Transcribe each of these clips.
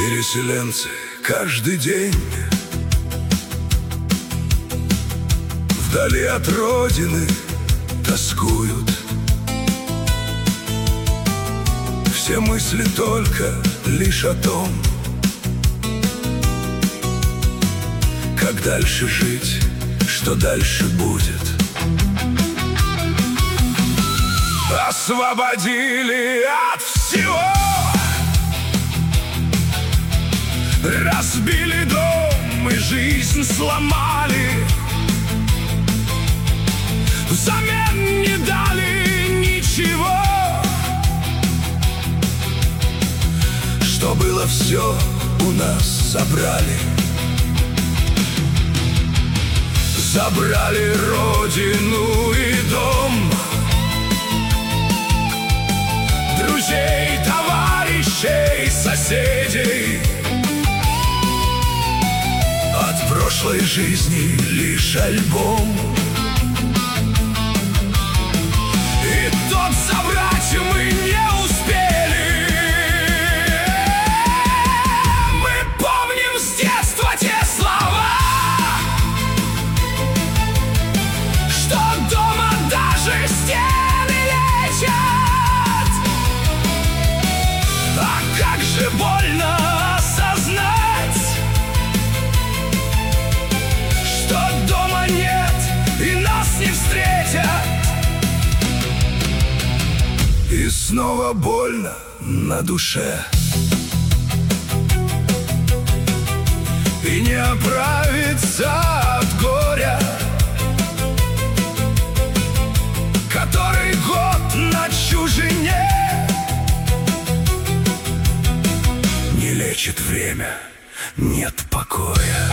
Переселенцы каждый день вдали от родины тоскуют. Все мысли только лишь о том, как дальше жить, что дальше будет. Освободили от всего, разбили дом и жизнь сломали, взамен не дали ничего. Что было, все у нас забрали. Забрали родину и дом, друзей, товарищей, соседей. От прошлой жизни лишь альбом, и тот забрать мы не успели. Мы помним с детства те слова, что дома даже стены лечат. А как же больно осознать, что дома нет и нас не встретят. И снова больно на душе, и не оправиться от горя, который год на чужине. Не лечит время, нет покоя.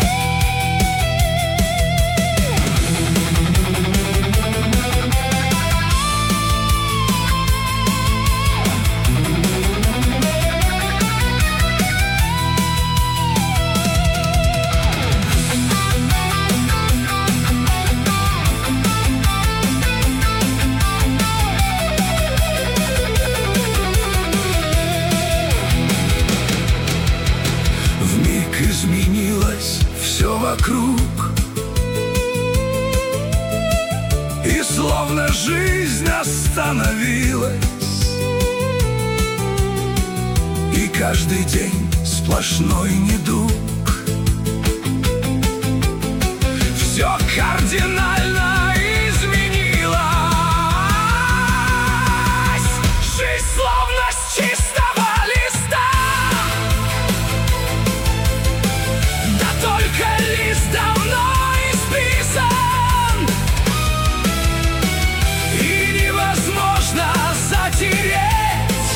Изменилось все вокруг, и словно жизнь остановилась, и каждый день сплошной недуг. Все кардинально изменилось, жизнь словно с чистого листа. Только лист давно исписан, и невозможно затереть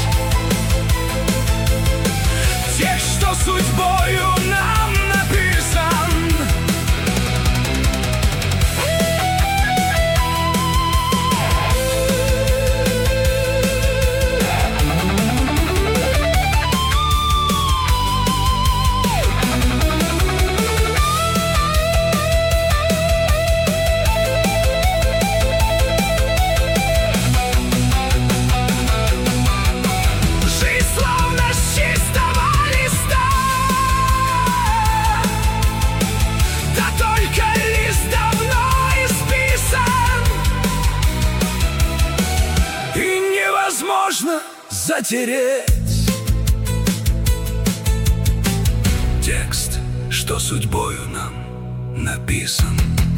текст, что судьбою нам написан. Невозможно затереть текст, что судьбою нам написан.